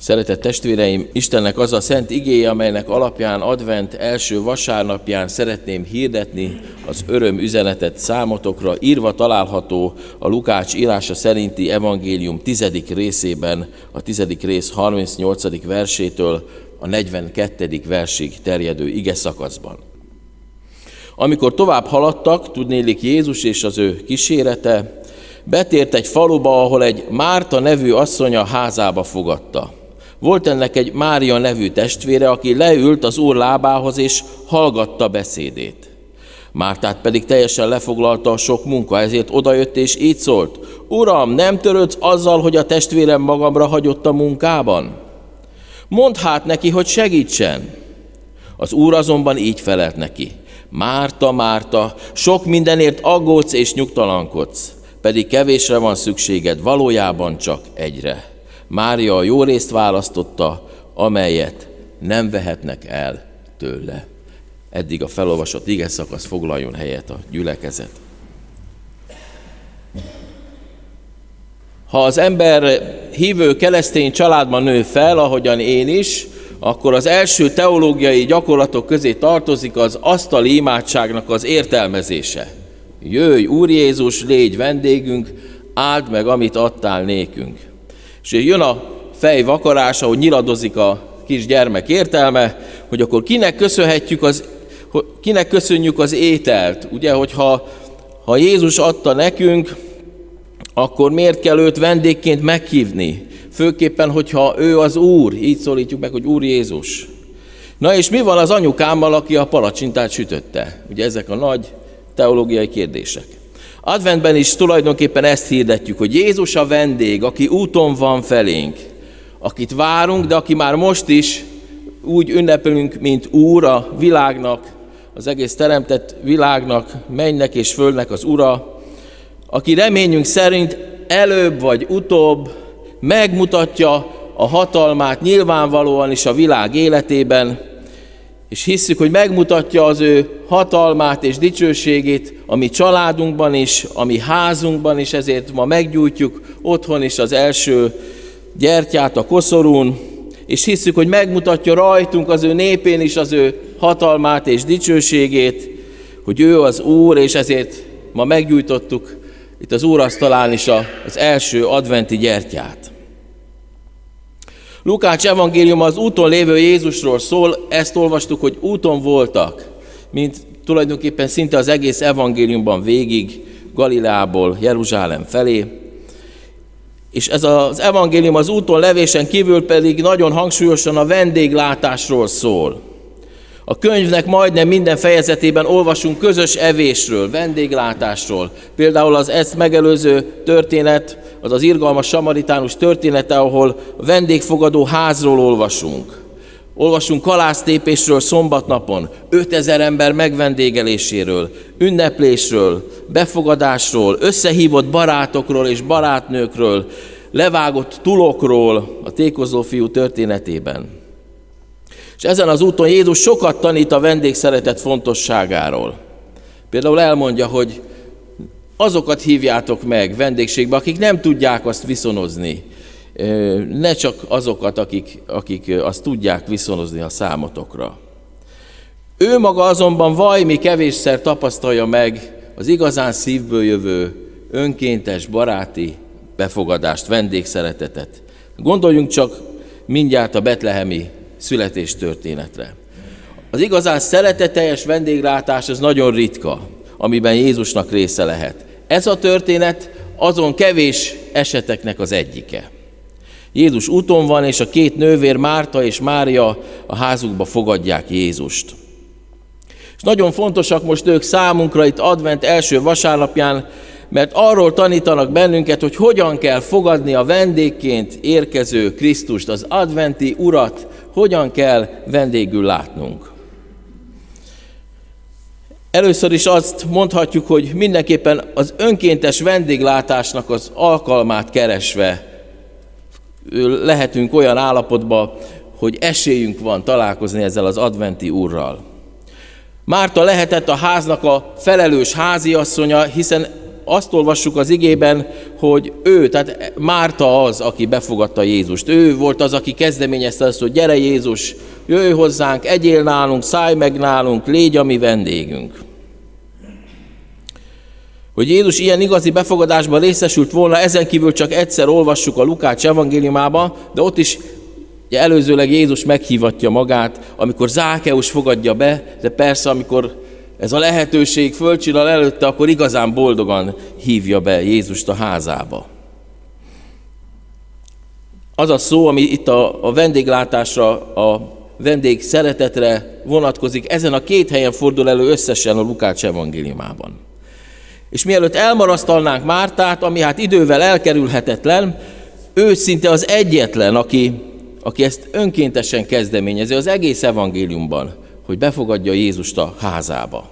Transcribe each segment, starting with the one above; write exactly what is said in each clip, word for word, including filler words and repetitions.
Szeretett testvéreim, Istennek az a szent igéje, amelynek alapján advent első vasárnapján szeretném hirdetni az öröm üzenetet számotokra, írva található a Lukács írása szerinti evangélium tizedik részében, a tizedik rész harmincnyolcadik versétől a negyvenkettedik versig terjedő ige szakaszban. Amikor tovább haladtak, tudnélik Jézus és az ő kísérete, betért egy faluba, ahol egy Márta nevű asszonya házába fogadta. Volt ennek egy Mária nevű testvére, aki leült az Úr lábához és hallgatta beszédét. Mártát pedig teljesen lefoglalta a sok munka, ezért odajött és így szólt: Uram, nem törődsz azzal, hogy a testvérem magamra hagyott a munkában? Mondd hát neki, hogy segítsen. Az Úr azonban így felelt neki: Márta, Márta, sok mindenért aggódsz és nyugtalankodsz, pedig kevésre van szükséged, valójában csak egyre. Mária a jó részt választotta, amelyet nem vehetnek el tőle. Eddig a felolvasott ige szakasz, foglaljon helyet a gyülekezet. Ha az ember hívő keresztény családban nő fel, ahogyan én is, akkor az első teológiai gyakorlatok közé tartozik az asztali imádságnak az értelmezése. Jöjj, Úr Jézus, légy vendégünk, áld meg, amit adtál nékünk. És jön a fej vakarás, ahogy nyiladozik a kisgyermek értelme, hogy akkor kinek köszönhetjük az, kinek köszönjük az ételt. Ugye, hogyha ha Jézus adta nekünk, akkor miért kell őt vendégként meghívni? Főképpen, hogyha ő az Úr, így szólítjuk meg, hogy Úr Jézus. Na és mi van az anyukámmal, aki a palacsintát sütötte? Ugye ezek a nagy teológiai kérdések. Adventben is tulajdonképpen ezt hirdetjük, hogy Jézus a vendég, aki úton van felénk, akit várunk, de aki már most is úgy ünnepelünk, mint Úr a világnak, az egész teremtett világnak, mennynek és földnek az Ura, aki reményünk szerint előbb vagy utóbb megmutatja a hatalmát nyilvánvalóan is a világ életében, és hisszük, hogy megmutatja az ő hatalmát és dicsőségét a mi családunkban is, a mi házunkban is, ezért ma meggyújtjuk otthon is az első gyertyát a koszorún, és hisszük, hogy megmutatja rajtunk az ő népén is az ő hatalmát és dicsőségét, hogy ő az Úr, és ezért ma meggyújtottuk itt az úrasztalán is az első adventi gyertyát. Lukács evangéliuma az úton lévő Jézusról szól, ezt olvastuk, hogy úton voltak, mint tulajdonképpen szinte az egész evangéliumban végig, Galileából Jeruzsálem felé. És ez az evangélium az úton levésen kívül pedig nagyon hangsúlyosan a vendéglátásról szól. A könyvnek majdnem minden fejezetében olvasunk közös evésről, vendéglátásról. Például az ezt megelőző történet, az az irgalmas samaritánus története, ahol vendégfogadó házról olvasunk. Olvasunk kalásztépésről szombatnapon, ötezer ember megvendégeléséről, ünneplésről, befogadásról, összehívott barátokról és barátnőkről, levágott tulokról a tékozó fiú történetében. És ezen az úton Jézus sokat tanít a vendégszeretet fontosságáról. Például elmondja, hogy azokat hívjátok meg vendégségbe, akik nem tudják azt viszonozni. Ne csak azokat, akik, akik azt tudják viszonozni a számotokra. Ő maga azonban vajmi kevésszer tapasztalja meg az igazán szívből jövő, önkéntes, baráti befogadást, vendégszeretetet. Gondoljunk csak mindjárt a betlehemi születéstörténetre. Az igazán szeretetteljes vendéglátás az nagyon ritka, amiben Jézusnak része lehet. Ez a történet azon kevés eseteknek az egyike. Jézus úton van, és a két nővér, Márta és Mária a házukba fogadják Jézust. És nagyon fontosak most ők számunkra itt advent első vasárnapján, mert arról tanítanak bennünket, hogy hogyan kell fogadni a vendégként érkező Krisztust, az adventi Urat, hogyan kell vendégül látnunk. Először is azt mondhatjuk, hogy mindenképpen az önkéntes vendéglátásnak az alkalmát keresve lehetünk olyan állapotban, hogy esélyünk van találkozni ezzel az adventi Úrral. Márta lehetett a háznak a felelős háziasszonya, hiszen azt olvassuk az igében, hogy ő, tehát Márta az, aki befogadta Jézust. Ő volt az, aki kezdeményezte azt, hogy gyere Jézus, jöjj hozzánk, egyél nálunk, szállj meg nálunk, légy a mi vendégünk. Hogy Jézus ilyen igazi befogadásban részesült volna, ezen kívül csak egyszer olvassuk a Lukács evangéliumába, de ott is ugye, előzőleg Jézus meghívatja magát, amikor Zákeus fogadja be, de persze, amikor ez a lehetőség fölcsillan előtte, akkor igazán boldogan hívja be Jézust a házába. Az a szó, ami itt a, a vendéglátásra, a vendég szeretetre vonatkozik, ezen a két helyen fordul elő összesen a Lukács evangéliumában. És mielőtt elmarasztalnánk Mártát, ami hát idővel elkerülhetetlen, ő szinte az egyetlen, aki, aki ezt önkéntesen kezdeményezi az egész evangéliumban, hogy befogadja Jézust a házába.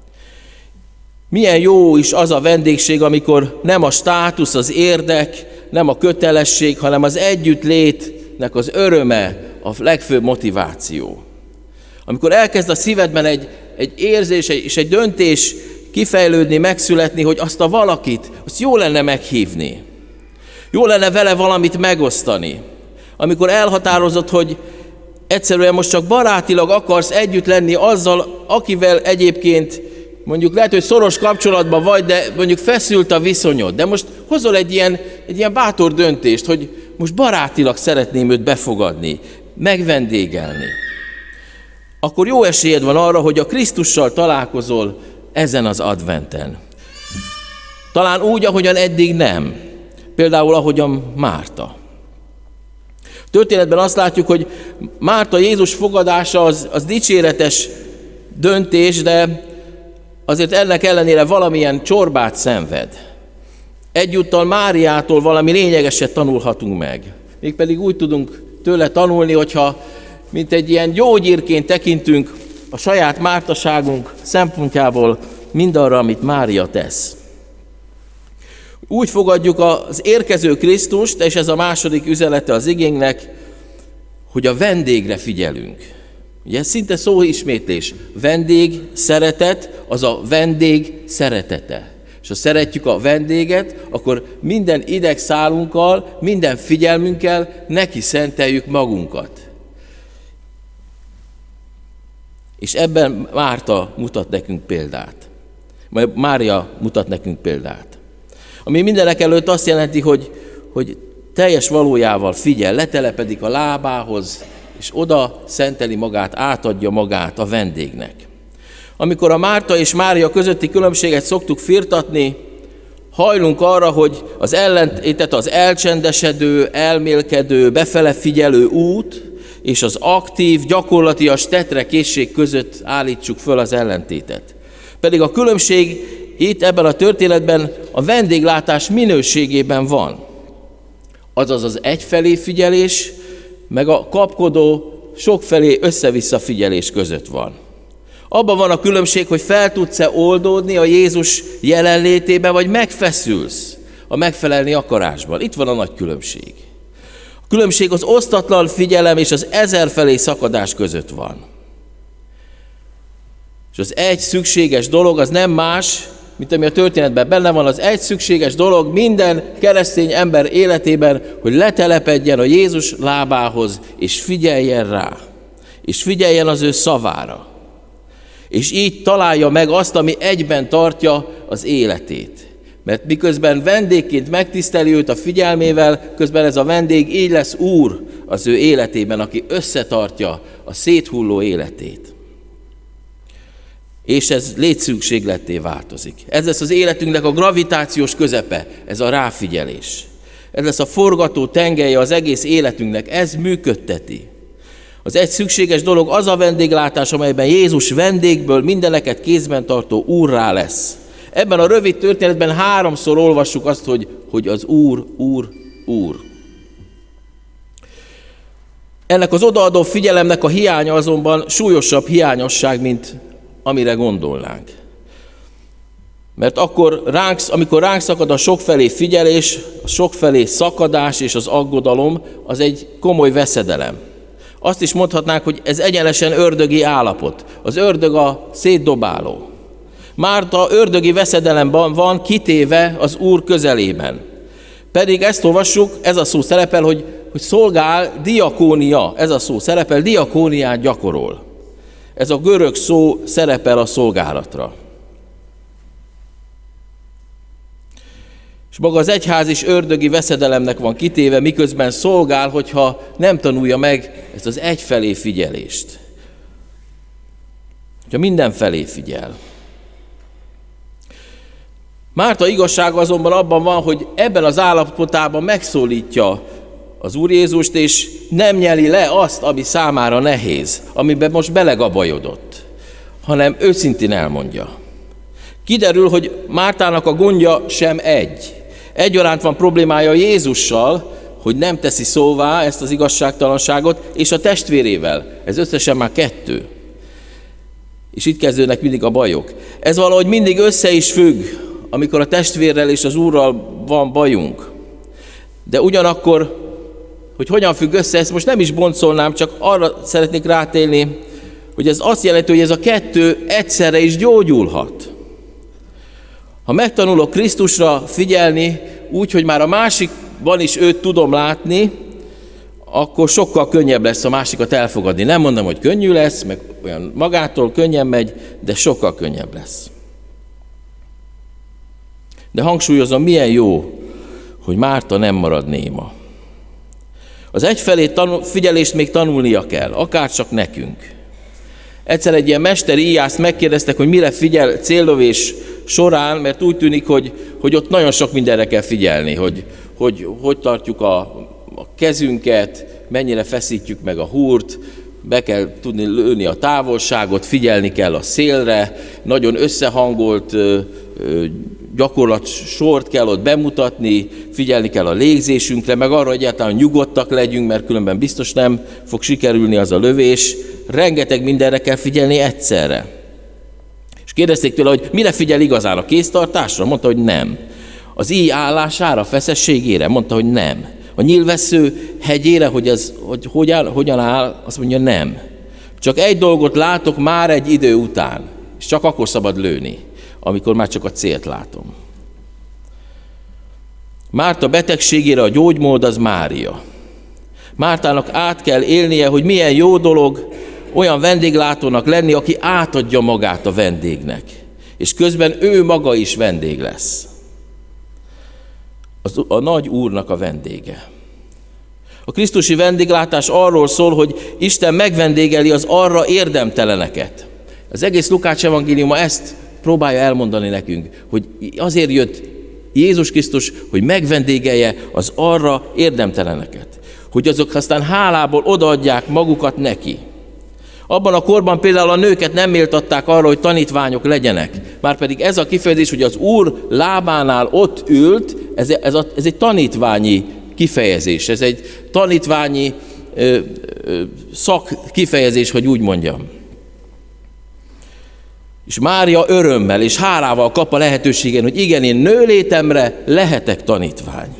Milyen jó is az a vendégség, amikor nem a státusz, az érdek, nem a kötelesség, hanem az együttlétnek az öröme a legfőbb motiváció. Amikor elkezd a szívedben egy, egy érzés és egy döntés kifejlődni, megszületni, hogy azt a valakit, azt jó lenne meghívni. Jó lenne vele valamit megosztani. Amikor elhatározott, hogy egyszerűen most csak barátilag akarsz együtt lenni azzal, akivel egyébként mondjuk lehet, hogy szoros kapcsolatban vagy, de mondjuk feszült a viszonyod. De most hozol egy ilyen, egy ilyen bátor döntést, hogy most barátilag szeretném őt befogadni, megvendégelni. Akkor jó esélyed van arra, hogy a Krisztussal találkozol ezen az adventen. Talán úgy, ahogyan eddig nem. Például ahogyan Márta. Történetben azt látjuk, hogy Márta Jézus fogadása az, az dicséretes döntés, de azért ennek ellenére valamilyen csorbát szenved. Egyúttal Máriától valami lényegeset tanulhatunk meg. Mégpedig úgy tudunk tőle tanulni, hogyha mint egy ilyen gyógyírként tekintünk a saját mártaságunk szempontjából mindarra, amit Mária tesz. Úgy fogadjuk az érkező Krisztust, és ez a második üzenete az igénknek, hogy a vendégre figyelünk. Ugye ez szinte szóismétlés. Vendég szeretet, az a vendég szeretete. És ha szeretjük a vendéget, akkor minden idegszálunkkal, minden figyelmünkkel neki szenteljük magunkat. És ebben Márta mutat nekünk példát. Majd Mária mutat nekünk példát. Ami mindenek előtt azt jelenti, hogy, hogy teljes valójával figyel, letelepedik a lábához, és oda szenteli magát, átadja magát a vendégnek. Amikor a Márta és Mária közötti különbséget szoktuk firtatni, hajlunk arra, hogy az ellentétet az elcsendesedő, elmélkedő, befele figyelő út és az aktív, gyakorlatias tettre készség között állítsuk föl az ellentétet. Pedig a különbség itt ebben a történetben a vendéglátás minőségében van. Azaz az egyfelé figyelés, meg a kapkodó, sokfelé össze-vissza figyelés között van. Abban van a különbség, hogy fel tudsz-e oldódni a Jézus jelenlétébe, vagy megfeszülsz a megfelelni akarásban. Itt van a nagy különbség. A különbség az osztatlan figyelem és az ezerfelé szakadás között van. És az egy szükséges dolog az nem más, mint ami a történetben benne van, az egy szükséges dolog minden keresztény ember életében, hogy letelepedjen a Jézus lábához, és figyeljen rá, és figyeljen az ő szavára. És így találja meg azt, ami egyben tartja az életét. Mert miközben vendégként megtiszteli őt a figyelmével, közben ez a vendég így lesz úr az ő életében, aki összetartja a széthulló életét. És ez létszükségletté változik. Ez lesz az életünknek a gravitációs közepe, ez a ráfigyelés. Ez lesz a forgató tengelye az egész életünknek, ez működteti. Az egy szükséges dolog az a vendéglátás, amelyben Jézus vendégből mindeneket kézben tartó úrrá lesz. Ebben a rövid történetben háromszor olvassuk azt, hogy, hogy az Úr, Úr, Úr. Ennek az odaadó figyelemnek a hiánya azonban súlyosabb hiányosság, mint amire gondolnánk. Mert akkor ránk, amikor ránk szakad a sokfelé figyelés, a sokfelé szakadás és az aggodalom, az egy komoly veszedelem. Azt is mondhatnánk, hogy ez egyenesen ördögi állapot. Az ördög a szétdobáló. Márta ördögi veszedelemben van, kitéve az Úr közelében. Pedig ezt olvassuk, ez a szó szerepel, hogy, hogy szolgál, diakónia, ez a szó szerepel, diakóniát gyakorol. Ez a görög szó szerepel a szolgálatra. És maga az egyház is ördögi veszedelemnek van kitéve, miközben szolgál, hogyha nem tanulja meg ezt az egyfelé figyelést. Hogyha mindenfelé figyel. Márta igazsága azonban abban van, hogy ebben az állapotában megszólítja az Úr Jézust, és nem nyeli le azt, ami számára nehéz, amiben most belegabajodott, hanem őszintén elmondja. Kiderül, hogy Mártának a gondja sem egy. Egyaránt van problémája Jézussal, hogy nem teszi szóvá ezt az igazságtalanságot, és a testvérével. Ez összesen már kettő. És itt kezdődnek mindig a bajok. Ez valahogy mindig össze is függ, amikor a testvérrel és az Úrral van bajunk. De ugyanakkor, hogy hogyan függ össze, ezt most nem is boncolnám, csak arra szeretnék rátérni, hogy ez azt jelenti, hogy ez a kettő egyszerre is gyógyulhat. Ha megtanulok Krisztusra figyelni úgy, hogy már a másikban is őt tudom látni, akkor sokkal könnyebb lesz a másikat elfogadni. Nem mondom, hogy könnyű lesz, meg olyan magától könnyen megy, de sokkal könnyebb lesz. De hangsúlyozom, milyen jó, hogy Márta nem marad néma. Az egyfelé tanul, figyelést még tanulnia kell, akárcsak nekünk. Egyszer egy ilyen mester íjászt megkérdeztek, hogy mire figyel céllövés során, mert úgy tűnik, hogy, hogy ott nagyon sok mindenre kell figyelni, hogy hogy, hogy tartjuk a, a kezünket, mennyire feszítjük meg a húrt, be kell tudni lőni a távolságot, figyelni kell a szélre, nagyon összehangolt ö, ö, gyakorlat sort kell ott bemutatni, figyelni kell a légzésünkre, meg arra egyáltalán nyugodtak legyünk, mert különben biztos nem fog sikerülni az a lövés. Rengeteg mindenre kell figyelni egyszerre. És kérdezték tőle, hogy mire figyel igazán, a kéztartásra? Mondta, hogy nem. Az íj állására, feszességére? Mondta, hogy nem. A nyílvessző hegyére, hogy ez hogy hogyan, hogyan áll, azt mondja, nem. Csak egy dolgot látok már egy idő után, és csak akkor szabad lőni, amikor már csak a célt látom. Márta betegségére a gyógymód az Mária. Mártának át kell élnie, hogy milyen jó dolog olyan vendéglátónak lenni, aki átadja magát a vendégnek, és közben ő maga is vendég lesz. Az, a nagy Úrnak a vendége. A krisztusi vendéglátás arról szól, hogy Isten megvendégeli az arra érdemteleneket. Az egész Lukács evangéliuma ezt próbálja elmondani nekünk, hogy azért jött Jézus Krisztus, hogy megvendégelje az arra érdemteleneket. Hogy azok aztán hálából odaadják magukat neki. Abban a korban például a nőket nem méltatták arra, hogy tanítványok legyenek. Márpedig ez a kifejezés, hogy az Úr lábánál ott ült, ez, ez, a, ez egy tanítványi kifejezés, ez egy tanítványi ö, ö, szak kifejezés, hogy úgy mondjam. És Mária örömmel és hálával kap a lehetőségen, hogy igen, én nőlétemre lehetek tanítvány.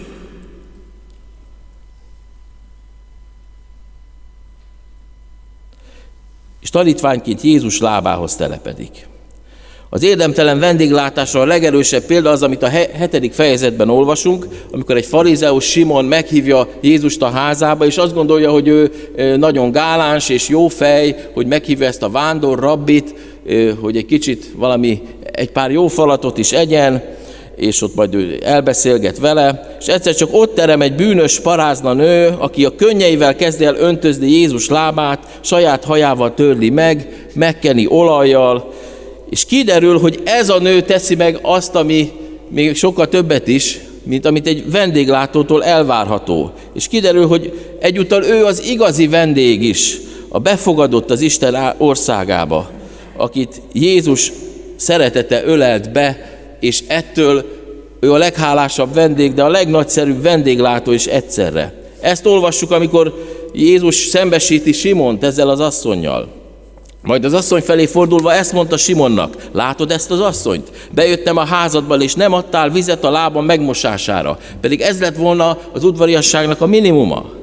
És tanítványként Jézus lábához telepedik. Az érdemtelen vendéglátásra a legerősebb példa az, amit a hetedik fejezetben olvasunk, amikor egy farizeus Simon meghívja Jézust a házába, és azt gondolja, hogy ő nagyon gáláns és jó fej, hogy meghívja ezt a vándor rabbit, hogy egy kicsit valami, egy pár jó falatot is egyen, és ott majd ő elbeszélget vele, és egyszer csak ott terem egy bűnös parázna nő, aki a könnyeivel kezd el öntözni Jézus lábát, saját hajával törli meg, megkeni olajjal, és kiderül, hogy ez a nő teszi meg azt, ami még sokkal többet is, mint amit egy vendéglátótól elvárható. És kiderül, hogy egyúttal ő az igazi vendég is, a befogadott az Isten országába, akit Jézus szeretete ölelt be, és ettől ő a leghálásabb vendég, de a legnagyszerűbb vendéglátó is egyszerre. Ezt olvassuk, amikor Jézus szembesíti Simont ezzel az asszonnyal. Majd az asszony felé fordulva ezt mondta Simonnak: látod ezt az asszonyt? Bejöttem a házadba, és nem adtál vizet a lábam megmosására, pedig ez lett volna az udvariasságnak a minimuma.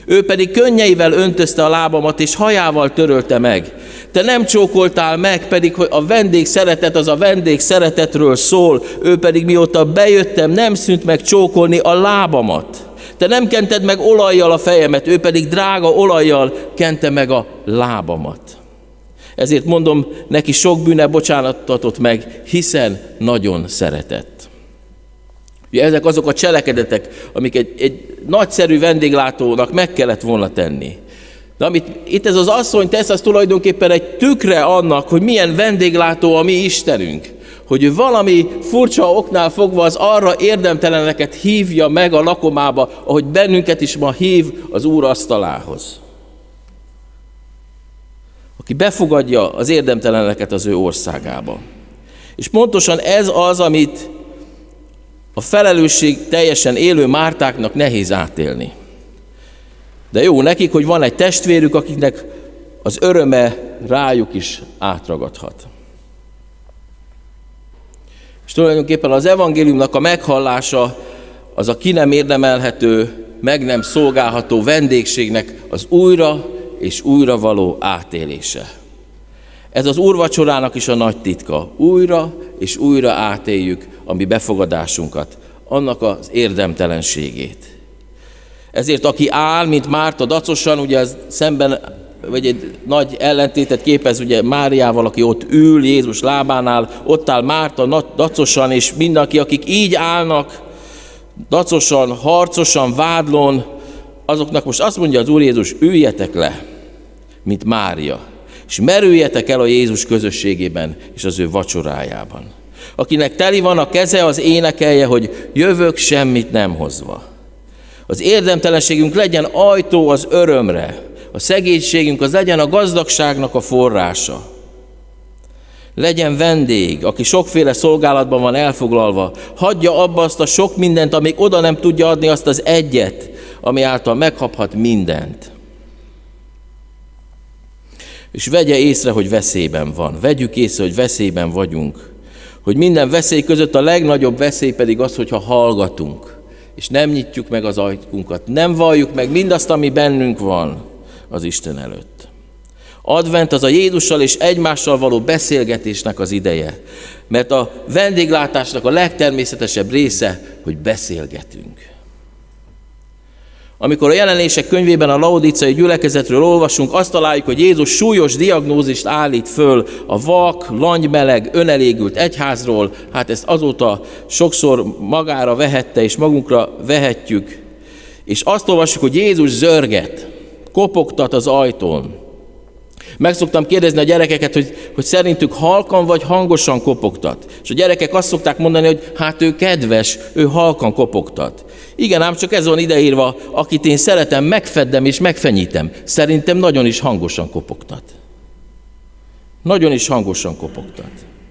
Ő pedig könnyeivel öntözte a lábamat, és hajával törölte meg. Te nem csókoltál meg, pedig hogy a vendég szeretet az a vendég szeretetről szól, ő pedig mióta bejöttem, nem szűnt meg csókolni a lábamat. Te nem kented meg olajjal a fejemet, ő pedig drága olajjal kente meg a lábamat. Ezért mondom, neki sok bűne bocsánatot meg, hiszen nagyon szeretett. Ugye ezek azok a cselekedetek, amik egy, egy nagyszerű vendéglátónak meg kellett volna tenni. De amit itt ez az asszony tesz, az tulajdonképpen egy tükre annak, hogy milyen vendéglátó a mi Istenünk. Hogy ő valami furcsa oknál fogva az arra érdemteleneket hívja meg a lakomába, ahogy bennünket is ma hív az Úr asztalához. Aki befogadja az érdemteleneket az ő országába. És pontosan ez az, amit a felelősség teljesen élő Mártáknak nehéz átélni. De jó nekik, hogy van egy testvérük, akiknek az öröme rájuk is átragadhat. És tulajdonképpen az evangéliumnak a meghallása az a ki nem érdemelhető, meg nem szolgálható vendégségnek az újra és újra való átélése. Ez az úrvacsorának is a nagy titka. Újra és újra átéljük a mi befogadásunkat, annak az érdemtelenségét. Ezért aki áll, mint Márta dacosan, ugye ez szemben, vagy egy nagy ellentétet képez ugye Máriával, aki ott ül Jézus lábánál, ott áll Márta dacosan, és mindenki, akik így állnak, dacosan, harcosan, vádlón, azoknak most azt mondja az Úr Jézus, üljetek le, mint Mária, és merüljetek el a Jézus közösségében és az ő vacsorájában. Akinek teli van a keze, az énekelje, hogy jövök semmit nem hozva. Az érdemtelenségünk legyen ajtó az örömre, a szegénységünk az legyen a gazdagságnak a forrása. Legyen vendég, aki sokféle szolgálatban van elfoglalva, hagyja abba azt a sok mindent, amíg oda nem tudja adni azt az egyet, ami által megkaphat mindent. És vegye észre, hogy veszélyben van. Vegyük észre, hogy veszélyben vagyunk. Hogy minden veszély között a legnagyobb veszély pedig az, hogyha hallgatunk, és nem nyitjuk meg az ajtunkat, nem valljuk meg mindazt, ami bennünk van az Isten előtt. Advent az a Jézussal és egymással való beszélgetésnek az ideje, mert a vendéglátásnak a legtermészetesebb része, hogy beszélgetünk. Amikor a Jelenések könyvében a laodíceai gyülekezetről olvasunk, azt találjuk, hogy Jézus súlyos diagnózist állít föl a vak, langymeleg, önelégült egyházról, hát ezt azóta sokszor magára vehette és magunkra vehetjük, és azt olvassuk, hogy Jézus zörget, kopogtat az ajtón. Meg szoktam kérdezni a gyerekeket, hogy, hogy szerintük halkan vagy hangosan kopogtat. És a gyerekek azt szokták mondani, hogy hát ő kedves, ő halkan kopogtat. Igen, ám csak ez van ideírva, akit én szeretem, megfeddem és megfenyítem. Szerintem nagyon is hangosan kopogtat. Nagyon is hangosan kopogtat.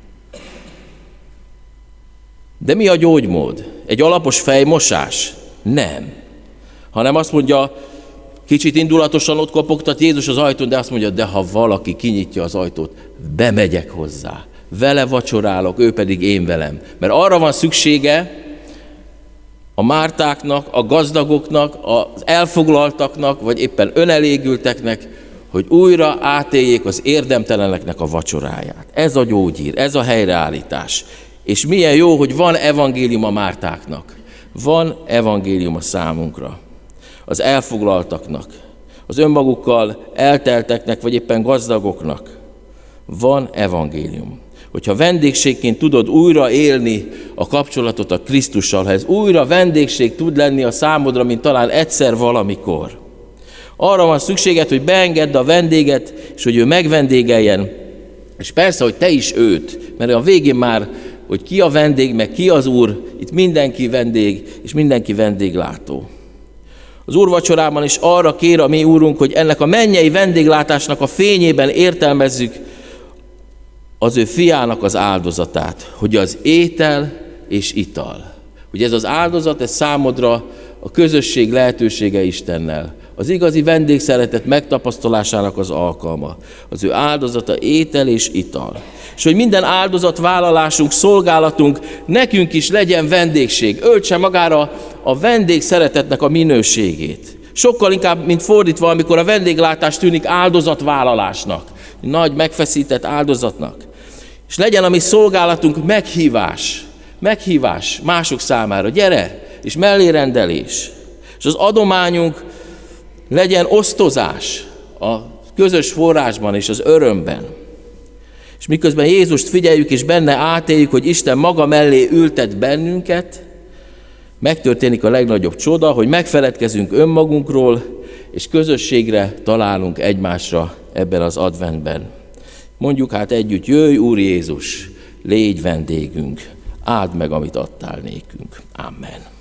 De mi a gyógymód? Egy alapos fejmosás? Nem. Hanem azt mondja, kicsit indulatosan ott kopogtat Jézus az ajtón, de azt mondja, de ha valaki kinyitja az ajtót, bemegyek hozzá. Vele vacsorálok, ő pedig én velem. Mert arra van szüksége a Mártáknak, a gazdagoknak, az elfoglaltaknak, vagy éppen önelégülteknek, hogy újra átéljék az érdemteleneknek a vacsoráját. Ez a gyógyír, ez a helyreállítás. És milyen jó, hogy van evangélium a Mártáknak. Van evangélium a számunkra. Az elfoglaltaknak, az önmagukkal eltelteknek, vagy éppen gazdagoknak van evangélium. Hogyha vendégségként tudod újra élni a kapcsolatot a Krisztussal, ha ez újra vendégség tud lenni a számodra, mint talán egyszer valamikor. Arra van szükséged, hogy beengedd a vendéget, és hogy ő megvendégeljen, és persze, hogy te is őt, mert a végén már, hogy ki a vendég, meg ki az Úr, itt mindenki vendég, és mindenki vendéglátó. Az úrvacsorában is arra kér a mi Úrunk, hogy ennek a mennyei vendéglátásnak a fényében értelmezzük az ő fiának az áldozatát, hogy az étel és ital. Hogy ez az áldozat, ez számodra a közösség lehetősége Istennel. Az igazi vendégszeretet megtapasztalásának az alkalma. Az ő áldozata étel és ital. És hogy minden áldozatvállalásunk, szolgálatunk nekünk is legyen vendégség. Öltse magára a vendégszeretetnek a minőségét. Sokkal inkább, mint fordítva, amikor a vendéglátás tűnik áldozatvállalásnak, nagy megfeszített áldozatnak. És legyen a mi szolgálatunk meghívás, meghívás mások számára, gyere, és mellérendelés. És az adományunk legyen osztozás a közös forrásban és az örömben. És miközben Jézust figyeljük és benne átéljük, hogy Isten maga mellé ültet bennünket, megtörténik a legnagyobb csoda, hogy megfeledkezünk önmagunkról, és közösségre találunk egymásra ebben az adventben. Mondjuk hát együtt, jöjj Úr Jézus, légy vendégünk, áld meg, amit adtál nékünk. Amen.